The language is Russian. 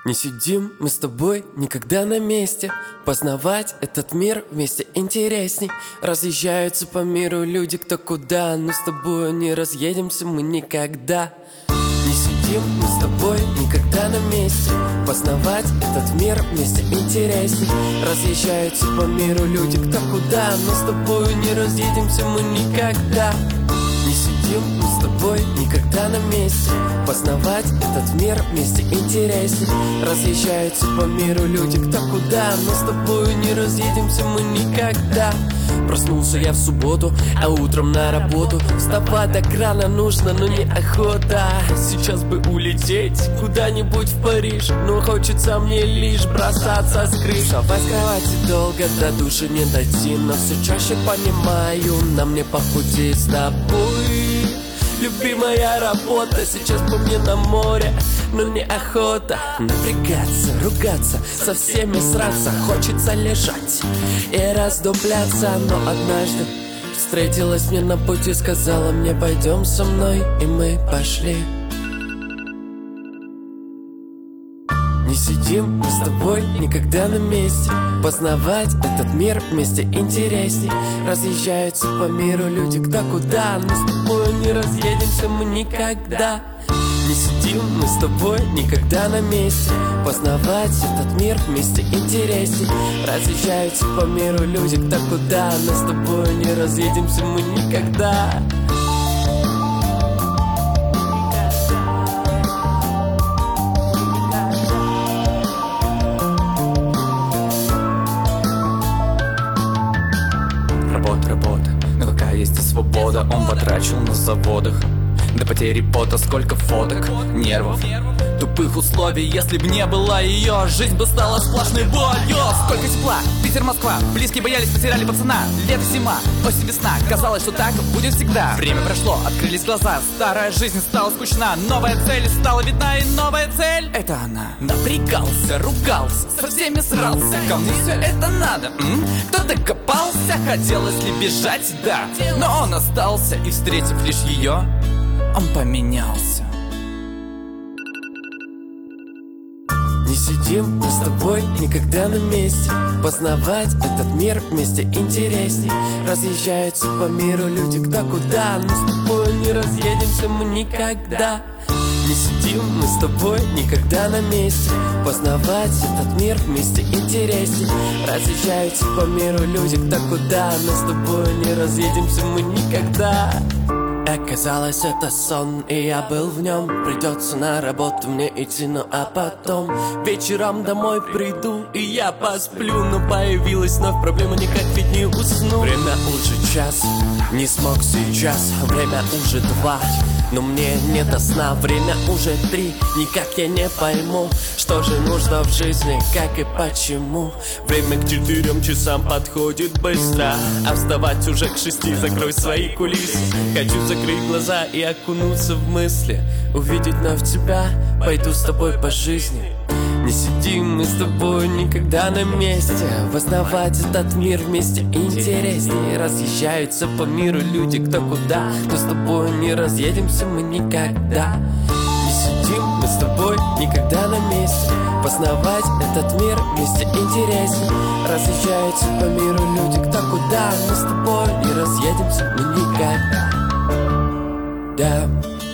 Не сидим мы с тобой никогда на месте. Познавать этот мир вместе интересней. Разъезжаются по миру люди кто куда, но с тобой не разъедемся мы никогда. Не сидим мы с тобой никогда на месте. Познавать этот мир вместе интересней. Разъезжаются по миру люди кто куда, но с тобой не разъедемся мы никогда. Не сидим мы с тобой никогда на месте. Познавать этот мир вместе интересней. Разъезжаются по миру люди кто куда, но с тобой не разъедемся мы никогда. Проснулся я в субботу, а утром на работу. Вставать так рано нужно, но неохота. Сейчас бы улететь куда-нибудь в Париж, но хочется мне лишь бросаться с крыш. Вставать с кровати долго, до души не дойти, но все чаще понимаю, нам не по пути с тобой. Любимая работа, сейчас по мне на море, но неохота напрягаться, ругаться, со всеми сраться. Хочется лежать и раздупляться, но однажды встретилась мне на пути, сказала мне: пойдем со мной, и мы пошли. Не сидим мы с тобой никогда на месте. Познавать этот мир вместе интересней. Разъезжаются по миру люди кто куда, но с тобой не разъедемся мы никогда. Не сидим мы с тобой никогда на месте. Познавать этот мир вместе интересней. Разъезжаются по миру люди кто куда, но с тобой не разъедемся мы никогда. Работа, но какая есть и свобода. Он потрачил на заводах до потери пота сколько фоток, нервов, тупых условий. Если б не было ее, жизнь бы стала сплошной болью. Сколько тепла, Питер, Москва, близкие боялись, потеряли пацана. Лето, зима, осень, весна, казалось, что так будет всегда. Время прошло, открылись глаза, старая жизнь стала скучна. Новая цель стала видна, и новая цель — это она. Напрягался, ругался, со всеми срался. Кому все это надо? Кто докопался? Хотелось ли бежать? Да, но он остался, и встретив лишь ее, он поменялся. Не сидим мы с тобой никогда на месте. Познавать этот мир вместе интересней. Разъезжаются по миру люди кто куда, но с тобой не разъедемся мы никогда. Не сидим мы с тобой никогда на месте. Познавать этот мир вместе интересней. Разъезжаются по миру люди кто куда, но с тобой не разъедемся мы никогда. Оказалось, это сон, и я был в нем. Придется на работу мне идти, ну а потом вечером домой приду, и я посплю. Но появилась вновь проблема, никак ведь не усну. Время уже час, не смог сейчас. Время уже 2, но мне не до сна. Время уже 3, никак я не пойму, что же нужно в жизни, как и почему. Время к 4 часам подходит быстро, а вставать уже к 6, закрой свои кулисы. Хочу закрыть глаза и окунуться в мысли, увидеть вновь тебя, пойду с тобой по жизни. Не сидим мы с тобой никогда на месте. Познавать этот мир вместе интереснее. Разъезжаются по миру люди кто куда, но с тобой не разъедемся мы никогда. Не сидим мы с тобой никогда на месте. Познавать этот мир вместе интереснее. Разъезжаются по миру люди кто куда, но с тобой не разъедемся мы никогда. Да.